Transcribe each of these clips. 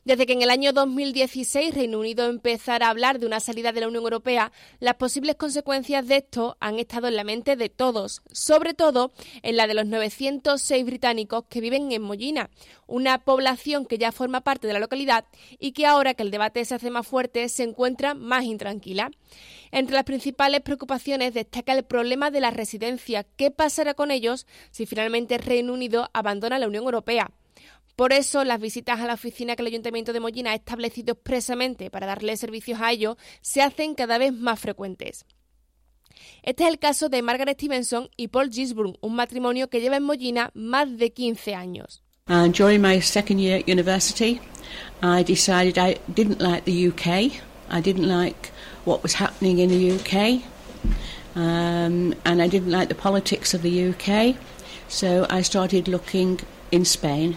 Desde que en el año 2016 Reino Unido empezara a hablar de una salida de la Unión Europea, las posibles consecuencias de esto han estado en la mente de todos, sobre todo en la de los 906 británicos que viven en Mollina, una población que ya forma parte de la localidad y que ahora que el debate se hace más fuerte se encuentra más intranquila. Entre las principales preocupaciones destaca el problema de la residencia. ¿Qué pasará con ellos si finalmente Reino Unido abandona la Unión Europea? Por eso, las visitas a la oficina que el Ayuntamiento de Mollina ha establecido expresamente para darle servicios a ellos se hacen cada vez más frecuentes. Este es el caso de Margaret Stevenson y Paul Gisborne, un matrimonio que lleva en Mollina más de 15 años. And during my second year at university, I decided I didn't like the UK. I didn't like what was happening in the UK. And I didn't like the politics of the UK. So I started looking in Spain.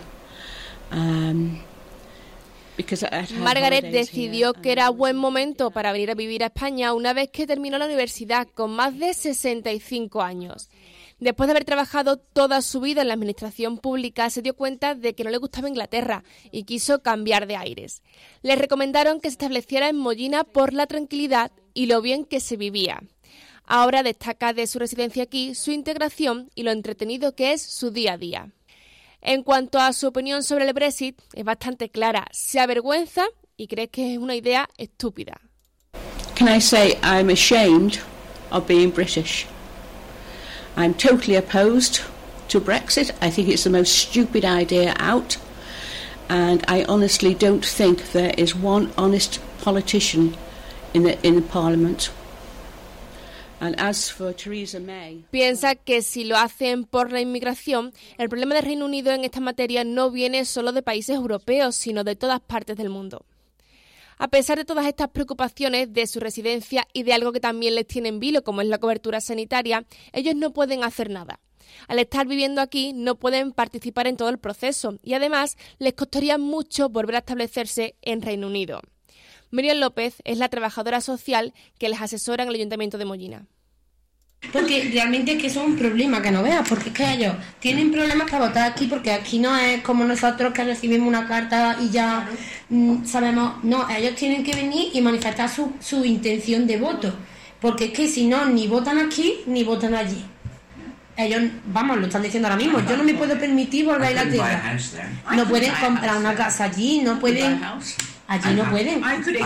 Margaret decidió que era buen momento para venir a vivir a España una vez que terminó la universidad con más de 65 años. Después de haber trabajado toda su vida en la administración pública, se dio cuenta de que no le gustaba Inglaterra y quiso cambiar de aires. Le recomendaron que se estableciera en Mollina por la tranquilidad y lo bien que se vivía. Ahora destaca de su residencia aquí su integración y lo entretenido que es su día a día. En cuanto a su opinión sobre el Brexit, es bastante clara. Se avergüenza y cree que es una idea estúpida. Can I say I'm ashamed of being British? I'm totally opposed to Brexit. I think it's the most stupid idea out. And I honestly don't think there is one honest politician in the Parliament. And as for Theresa May, piensa que si lo hacen por la inmigración, el problema del Reino Unido en esta materia no viene solo de países europeos, sino de todas partes del mundo. A pesar de todas estas preocupaciones de su residencia y de algo que también les tiene en vilo, como es la cobertura sanitaria, ellos no pueden hacer nada. Al estar viviendo aquí, no pueden participar en todo el proceso y además les costaría mucho volver a establecerse en Reino Unido. Miriam López es la trabajadora social que les asesora en el Ayuntamiento de Mollina. Porque realmente es que eso es un problema que no veas, porque es que ellos tienen problemas para votar aquí, porque aquí no es como nosotros que recibimos una carta y ya sabemos, no, ellos tienen que venir y manifestar su intención de voto, porque es que si no, ni votan aquí ni votan allí. Ellos, vamos, lo están diciendo ahora mismo, yo no me puedo permitir volver a Inglaterra, no pueden comprar una casa allí, no pueden, allí no pueden.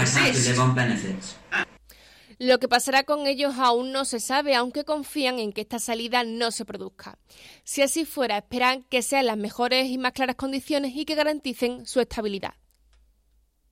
Lo que pasará con ellos aún no se sabe, aunque confían en que esta salida no se produzca. Si así fuera, esperan que sean las mejores y más claras condiciones y que garanticen su estabilidad.